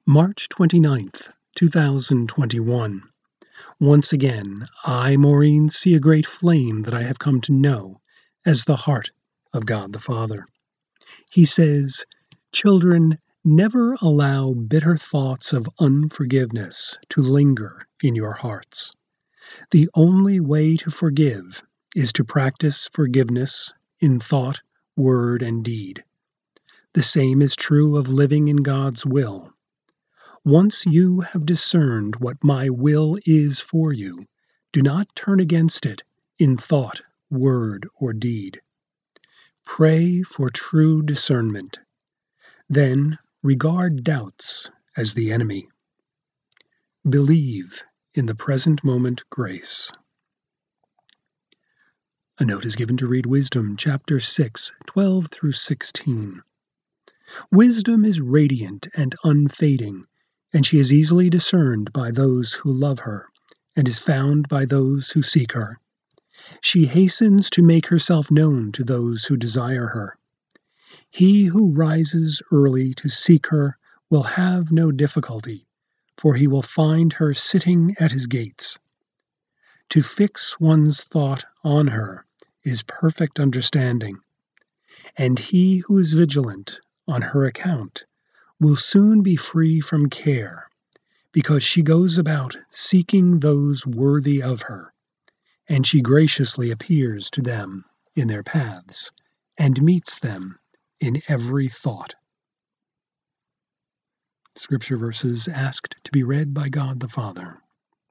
March 29th, 2021. Once again, I, Maureen, see a great flame that I have come to know as the heart of God the Father. He says, "Children, never allow bitter thoughts of unforgiveness to linger in your hearts. The only way to forgive is to practice forgiveness in thought, word, and deed. The same is true of living in God's will. Once you have discerned what my will is for you, do not turn against it in thought, word, or deed. Pray for true discernment. Then regard doubts as the enemy. Believe in the present moment grace." A note is given to read Wisdom, chapter 6, 12 through 16. Wisdom is radiant and unfading, and she is easily discerned by those who love her, and is found by those who seek her. She hastens to make herself known to those who desire her. He who rises early to seek her will have no difficulty, for he will find her sitting at his gates. To fix one's thought on her is perfect understanding, and he who is vigilant on her account will soon be free from care, because she goes about seeking those worthy of her, and she graciously appears to them in their paths, and meets them in every thought. Scripture verses asked to be read by God the Father.